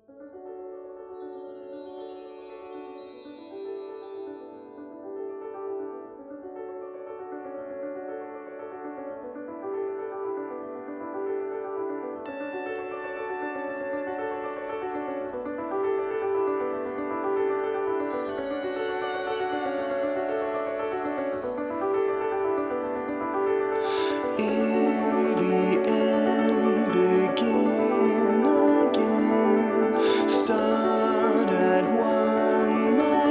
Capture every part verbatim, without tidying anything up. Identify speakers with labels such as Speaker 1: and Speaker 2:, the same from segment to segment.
Speaker 1: In the end, begin again. Start at one, my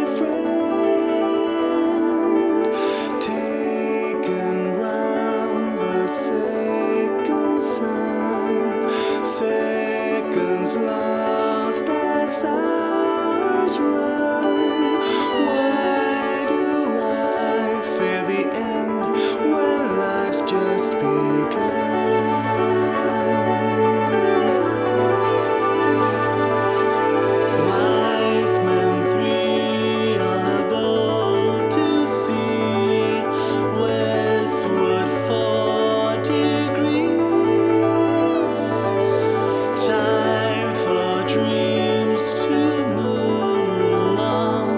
Speaker 1: friend. Taken round the second sun, seconds lost as hours run. Why do I fear the end when life's just begun? Wise men three on a boat to sea, westward four degrees. Time for dreams to move along.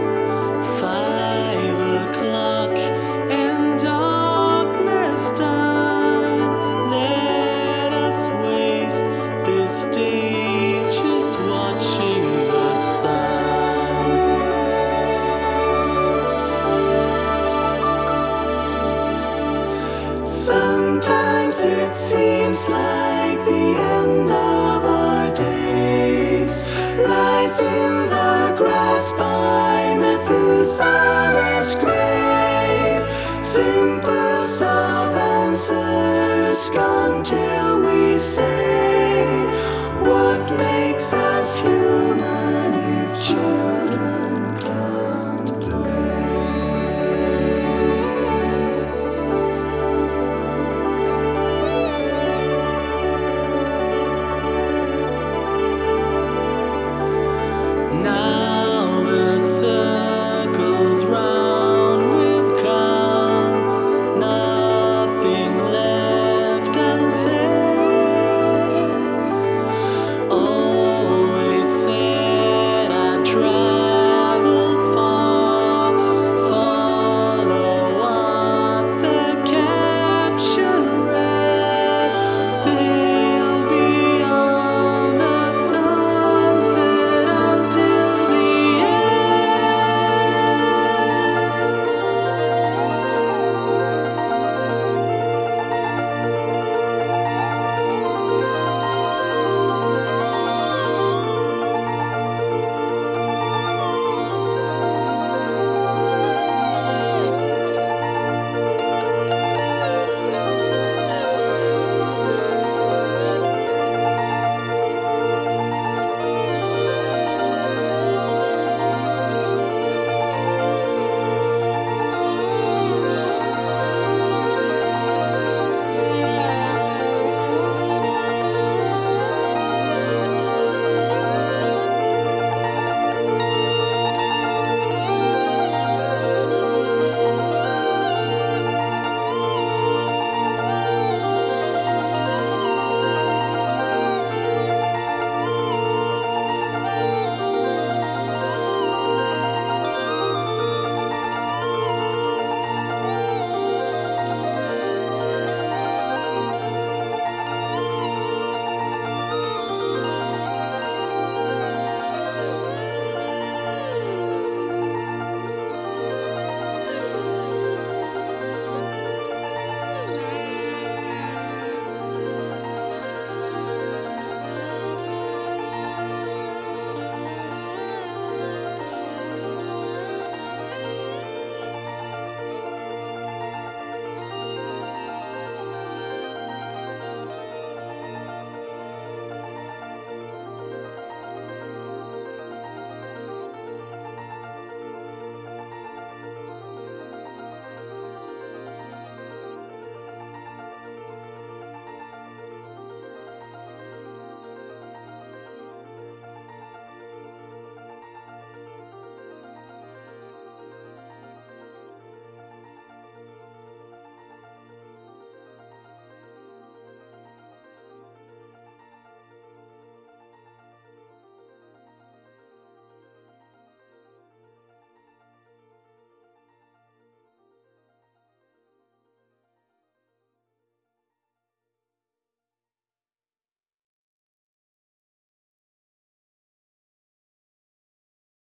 Speaker 1: Five o'clock and darkness done. Let us waste this day just watching the sun. Sometimes it seems like the end of our days lies in the grass by Methuselah's grave. Symbols of answers gone till